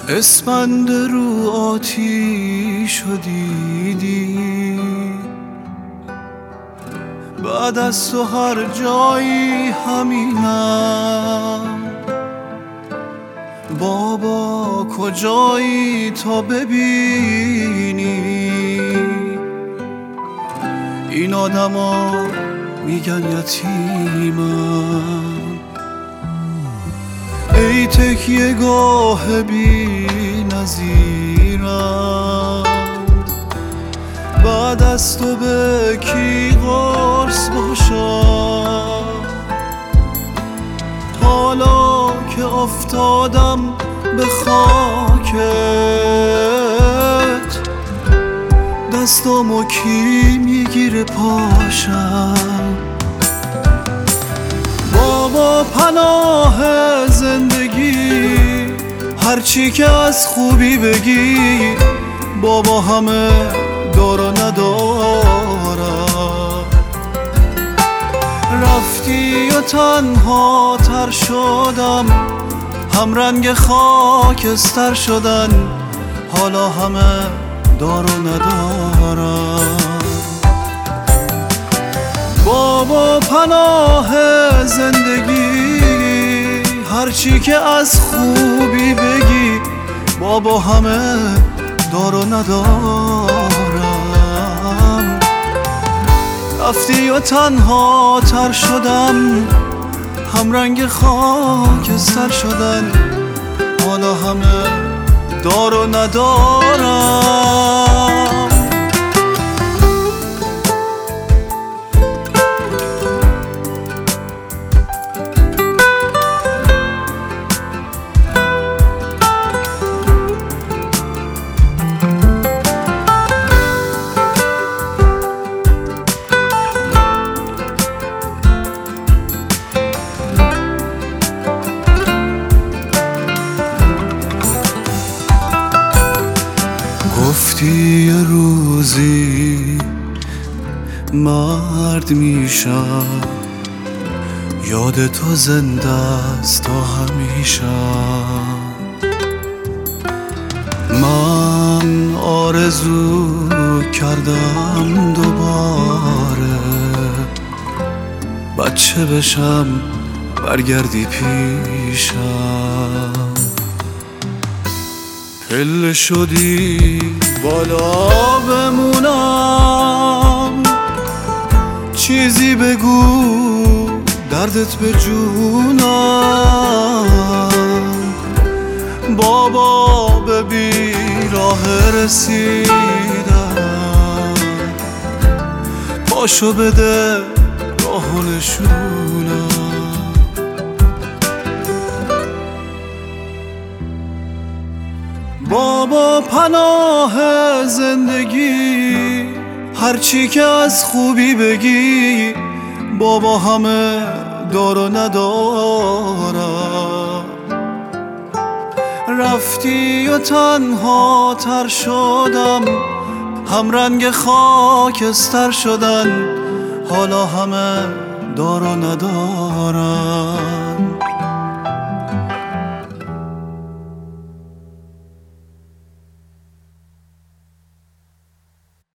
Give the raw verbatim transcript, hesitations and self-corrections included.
اسپند رو آتیش رو دیدی، بعد از تو هر جایی همینم. بابا کجایی تا ببینی این آدما میگن یتیمم. ای تکیه گاه بی نظیرم، بعد از تو به کی قرص باشم؟ حالا که افتادم به خاکت، دستامو کی میگیره پاشم؟ بابا پناه زندگی، هرچی که از خوبی بگی، بابا همه دار و ندارم. رفتی و تنها تر شدم، هم رنگ خاکستر شدن، حالا همه دار و ندارم. بابا پناه زندگی، هرچی که از خوبی بگی، بابا همه دار و ندارم. رفتی و تنها تر شدم، هم رنگ خاکستر شدن، حالا همه دار و ندارم. گفتی یه روزی مرد میشم، یاد تو زنده است تا همیشه. من آرزو کردم دوباره بچه بشم، برگردی پیشم. پله شدی بالا بمونم، چیزی بگو دردت به جونم. بابا به بیراه رسیدم، پاشو بده راه نشونم. بابا پناه زندگی، هرچی که از خوبی بگی، بابا همه دار و ندارم. رفتی و تنها تر شدم، هم رنگ خاکستر شدن، حالا همه دار و ندارم.